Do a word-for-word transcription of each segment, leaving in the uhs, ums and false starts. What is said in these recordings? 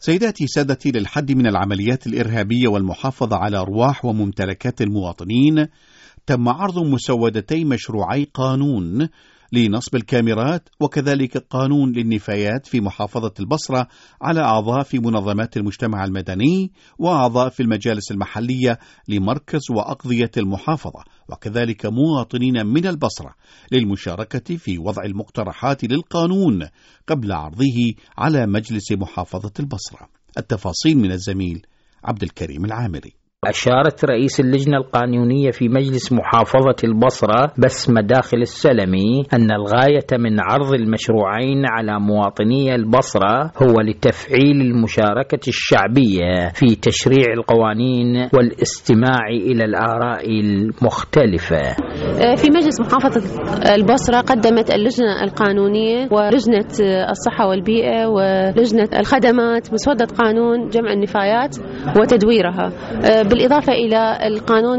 سيداتي سادتي، للحد من العمليات الإرهابية والمحافظة على أرواح وممتلكات المواطنين، تم عرض مسودتي مشروعي قانون لنصب الكاميرات وكذلك قانون للنفايات في محافظة البصرة على أعضاء في منظمات المجتمع المدني وأعضاء في المجالس المحلية لمركز وأقضية المحافظة وكذلك مواطنين من البصرة للمشاركة في وضع المقترحات للقانون قبل عرضه على مجلس محافظة البصرة. التفاصيل من الزميل عبد الكريم العامري. أشارت رئيس اللجنة القانونية في مجلس محافظة البصرة بسمة داخل السلمي أن الغاية من عرض المشروعين على مواطني البصرة هو لتفعيل المشاركة الشعبية في تشريع القوانين والاستماع إلى الآراء المختلفة. في مجلس محافظة البصرة قدمت اللجنة القانونية ولجنة الصحة والبيئة ولجنة الخدمات مسودة قانون جمع النفايات وتدويرها، بالإضافة إلى القانون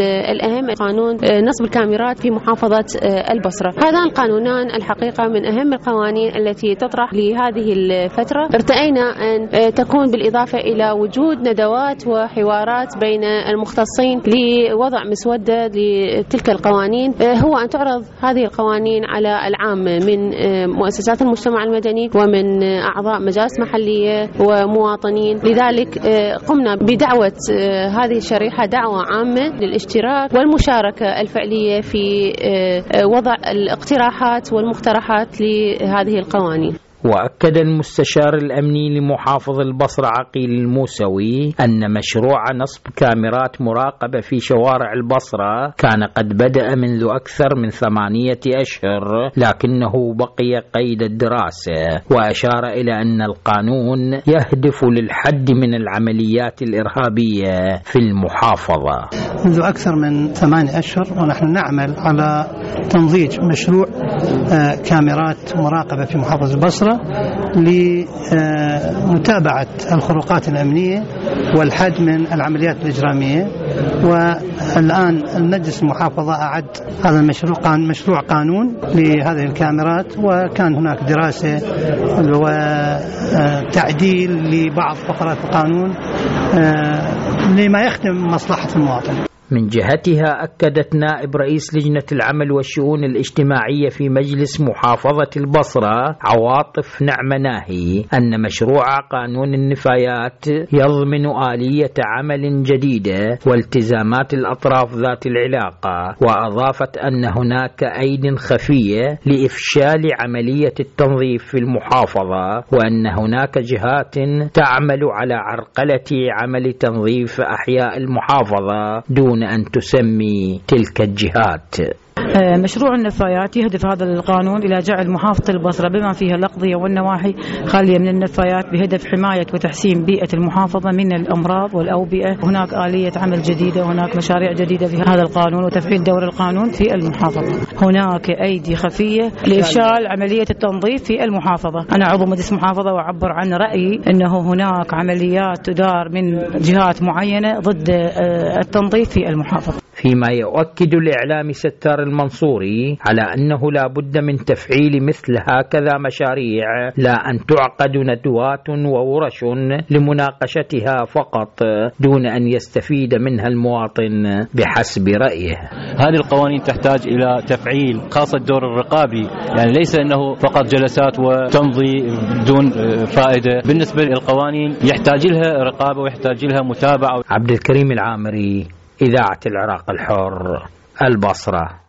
الأهم قانون نصب الكاميرات في محافظة البصرة. هذان القانونان الحقيقة من أهم القوانين التي تطرح لهذه الفترة. ارتأينا أن تكون بالإضافة إلى وجود ندوات وحوارات بين المختصين لوضع مسودة لتلك القوانين، هو أن تعرض هذه القوانين على العامة من مؤسسات المجتمع المدني ومن أعضاء مجالس محلية ومواطنين. لذلك قمنا بدعوة هذه الشريحة دعوة عامة للاشتراك والمشاركة الفعلية في وضع الاقتراحات والمقترحات لهذه القوانين. وأكد المستشار الأمني لمحافظ البصرة عقيل الموسوي أن مشروع نصب كاميرات مراقبة في شوارع البصرة كان قد بدأ منذ أكثر من ثمانية أشهر لكنه بقي قيد الدراسة، وأشار إلى أن القانون يهدف للحد من العمليات الإرهابية في المحافظة. منذ أكثر من ثمانية أشهر ونحن نعمل على تنظيج مشروع كاميرات مراقبة في محافظة البصرة لمتابعة الخروقات الأمنية والحد من العمليات الإجرامية. والآن المجلس المحافظة أعد هذا المشروع مشروع قانون لهذه الكاميرات، وكان هناك دراسة وتعديل لبعض فقرات القانون لما يخدم مصلحة المواطن. من جهتها أكدت نائب رئيس لجنة العمل والشؤون الاجتماعية في مجلس محافظة البصرة عواطف نعمة ناهي أن مشروع قانون النفايات يضمن آلية عمل جديدة والتزامات الأطراف ذات العلاقة، وأضافت أن هناك أيد خفية لإفشال عملية التنظيف في المحافظة، وأن هناك جهات تعمل على عرقلة عمل تنظيف أحياء المحافظة دون أن تسمي تلك الجهات. مشروع النفايات يهدف هذا القانون إلى جعل محافظة البصرة بما فيها الأقضية والنواحي خالية من النفايات بهدف حماية وتحسين بيئة المحافظة من الأمراض والأوبئة. هناك آلية عمل جديدة وهناك مشاريع جديدة في هذا القانون وتفعيل دور القانون في المحافظة. هناك أيدي خفية لإفشال عملية التنظيف في المحافظة. أنا عضو مجلس محافظة وأعبر عن رأيي أنه هناك عمليات تدار من جهات معينة ضد التنظيف في المحافظة. فيما يؤكد الإعلامي ستار المنصوري على أنه لا بد من تفعيل مثل هكذا مشاريع، لا أن تعقد ندوات وورش لمناقشتها فقط دون أن يستفيد منها المواطن بحسب رأيه. هذه القوانين تحتاج إلى تفعيل، خاصة الدور الرقابي، يعني ليس أنه فقط جلسات وتمضي بدون فائدة. بالنسبة للقوانين يحتاج لها رقابة ويحتاج لها متابعة. عبد الكريم العامري، إذاعة العراق الحر، البصرة.